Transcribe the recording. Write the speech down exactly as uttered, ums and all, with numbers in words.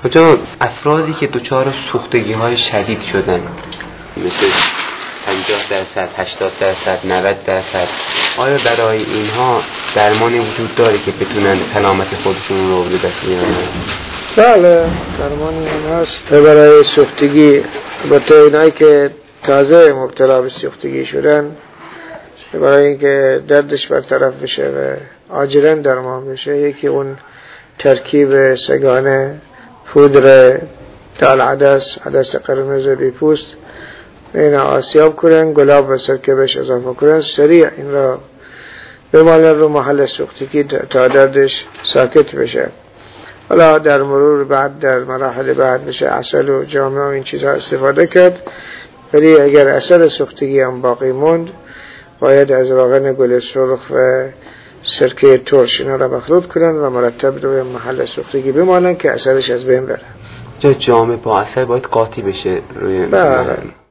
حاجا افرادی که دچار سوختگی های شدید شدن مثل پنجاه درصد، هشتاد درصد، نود درصد، آیا برای اینها درمانی وجود داره که بتونن سلامت خودشون رو به دست بیارن؟ بله درمانی هم هست برای سوختگی. البته اینایی که تازه مبتلا به سوختگی شدن برای اینکه دردش برطرف بشه و عاجلا درمان بشه، یکی اون ترکیب سگانه، پودر دال عدس، عدس قرمز بی پوست، اینا آسیاب کنن، گلاب و سرکه بهش اضافه کنن، سریع این را بمالن رو محل سوختگی تا دردش ساکت بشه. حالا در مرور بعد در مراحل بعد بشه عسل و جامه و این چیزها استفاده کرد. ولی اگر اثر سوختگی هم باقی موند باید از روغن گل سرخ و سرکه ترش اینا را مخلوط کنن و مرتب روی محل سوختگی بمالن که اثرش از بین بره. جا جامه با عسل باید قاطی بشه روی بله.